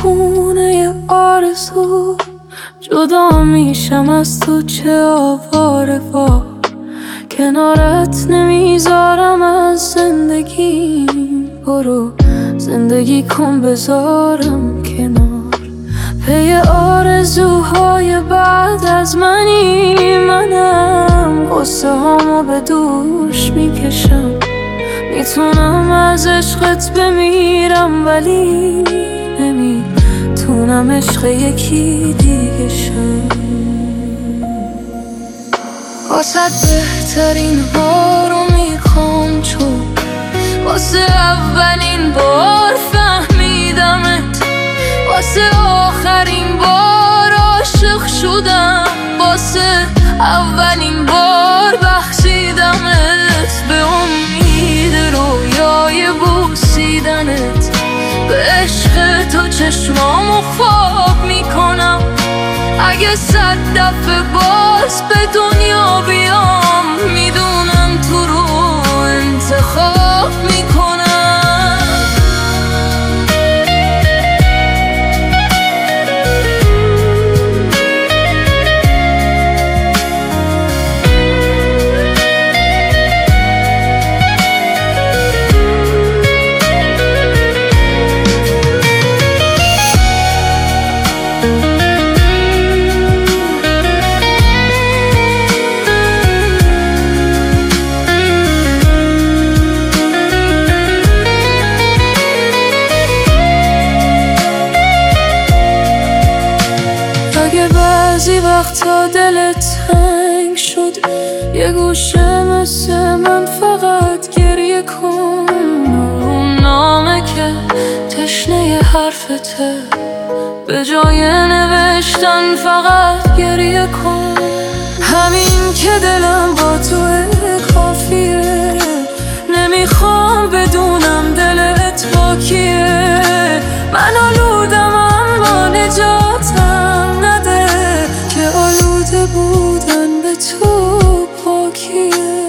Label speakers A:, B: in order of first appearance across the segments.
A: خونه آرزو جدا میشم از تو، چه آواره وار کنارت نمیذارم از زندگی. برو زندگی کن بذارم کنار، پی آرزوهای بعد از منم. غصه هامو به دوش میکشم، میتونم از عشقت بمیرم ولی نمیتونم عشق یکی دیگه شم. واسه بهترین بارو میخوام، چون واسه اولین بار فهمیدمت، واسه آخرین بار عاشق شدم، واسه اولین بار بخشیدمت به امید رویای بوسیدنت. به عشق تو چشمامو خواب میکنم، اگه 100 دفعه باز به دنیا بیام میدونم تو رو انتخاب میکنم. بعضی وقتا دلت تنگ شد، یه گوشه مثل من فقط گریه کن. اون نامه که تشنه حرفته، به جای نوشتن فقط گریه کن. همین که دلم با تو کافیه، نمیخوام بدونم دلت با کیه. من آلودم اما نجاتم نده، که آلوده بودن به تو پاکیه.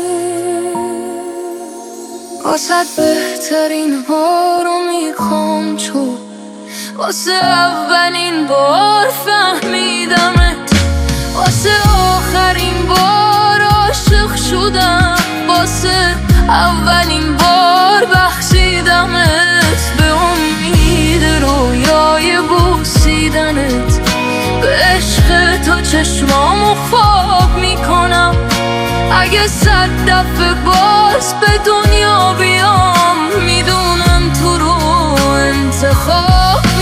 A: واسه بهترین بارو میخوام، چون واسه اولین بار فهمیدمت، واسه آخرین بار عاشق شدم، واسه اولین بار بخشیدمت به امید رویای بوسیدنت. به عشق تو چشمامو خواب میکنم، اگه 100 دفعه باز به دنیا بیام میدونم تو رو انتخاب